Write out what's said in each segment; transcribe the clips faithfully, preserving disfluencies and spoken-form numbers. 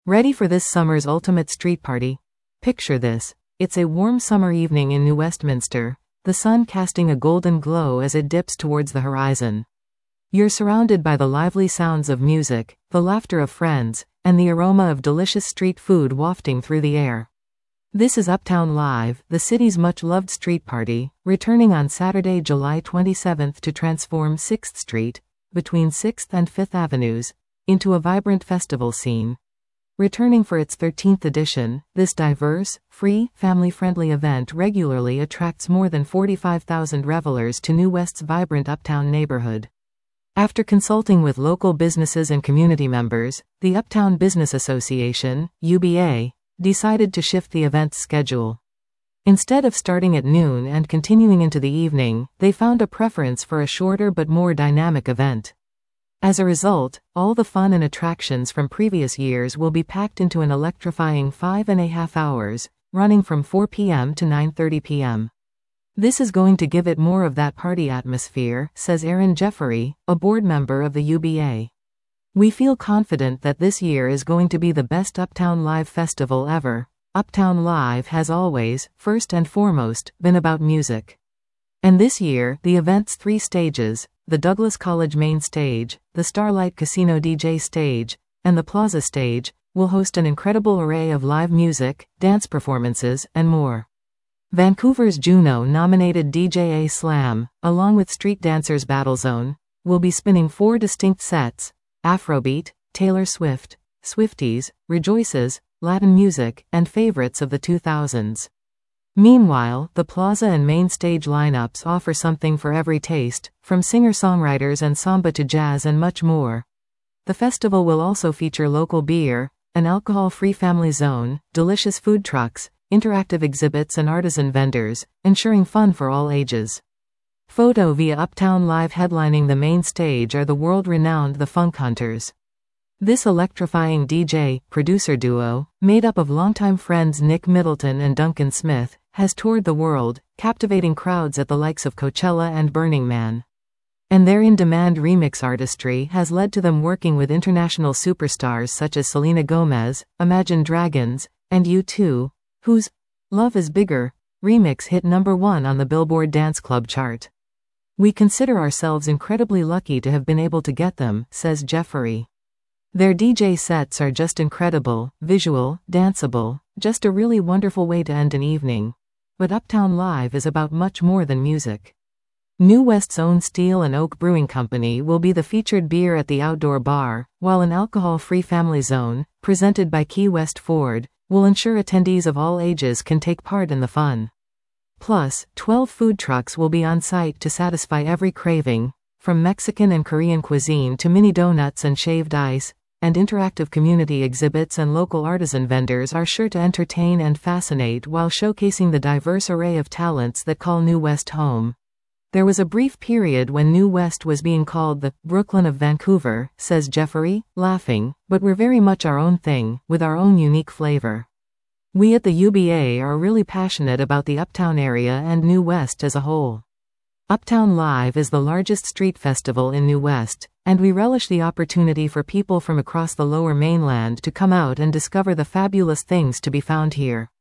Ready for this summer's ultimate street party? Picture this. It's a warm summer evening in New Westminster, the sun casting a golden glow as it dips towards the horizon. You're surrounded by the lively sounds of music, the laughter of friends, and the aroma of delicious street food wafting through the air. This is Uptown Live, the city's much-loved street party, returning on Saturday, July twenty-seventh to transform sixth Street, between sixth and fifth Avenues, into a vibrant festival scene. Returning for its thirteenth edition, this diverse, free, family-friendly event regularly attracts more than forty-five thousand revelers to New West's vibrant uptown neighborhood. After consulting with local businesses and community members, the Uptown Business Association, U B A, decided to shift the event's schedule. Instead of starting at noon and continuing into the evening, they found a preference for a shorter but more dynamic event. As a result, all the fun and attractions from previous years will be packed into an electrifying five and a half hours, running from four p m to nine thirty p m This is going to give it more of that party atmosphere, says Aaron Jeffery, a board member of the U B A. We feel confident that this year is going to be the best Uptown Live festival ever. Uptown Live has always, first and foremost, been about music. And this year, the event's three stages, the Douglas College Main Stage, the Starlight Casino D J Stage, and the Plaza Stage, will host an incredible array of live music, dance performances, and more. Vancouver's Juno-nominated D J A Slam, along with Street Dancers Battlezone, will be spinning four distinct sets: Afrobeat, Taylor Swift, Swifties, Rejoices, Latin music, and favorites of the two thousands. Meanwhile, the Plaza and Main Stage lineups offer something for every taste, from singer-songwriters and samba to jazz and much more. The festival will also feature local beer, an alcohol-free family zone, delicious food trucks, interactive exhibits and artisan vendors, ensuring fun for all ages. Photo via Uptown Live. Headlining the main stage are the world-renowned The Funk Hunters. This electrifying D J-producer duo, made up of longtime friends Nick Middleton and Duncan Smith, has toured the world, captivating crowds at the likes of Coachella and Burning Man. And their in-demand remix artistry has led to them working with international superstars such as Selena Gomez, Imagine Dragons, and U two, whose Love is Bigger remix hit number one on the Billboard Dance Club chart. We consider ourselves incredibly lucky to have been able to get them, says Jeffery. Their D J sets are just incredible, visual, danceable, just a really wonderful way to end an evening. But Uptown Live is about much more than music. New West's own Steel and Oak Brewing Company will be the featured beer at the outdoor bar, while an alcohol-free family zone, presented by Key West Ford, will ensure attendees of all ages can take part in the fun. Plus, twelve food trucks will be on site to satisfy every craving, from Mexican and Korean cuisine to mini donuts and shaved ice, and interactive community exhibits and local artisan vendors are sure to entertain and fascinate while showcasing the diverse array of talents that call New West home. There was a brief period when New West was being called the Brooklyn of Vancouver, says Jeffery, laughing, but we're very much our own thing, with our own unique flavor. We at the U B A are really passionate about the Uptown area and New West as a whole. Uptown Live is the largest street festival in New West, and we relish the opportunity for people from across the Lower Mainland to come out and discover the fabulous things to be found here.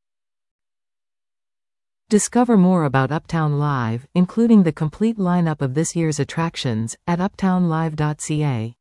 Discover more about Uptown Live, including the complete lineup of this year's attractions, at uptown live dot c a.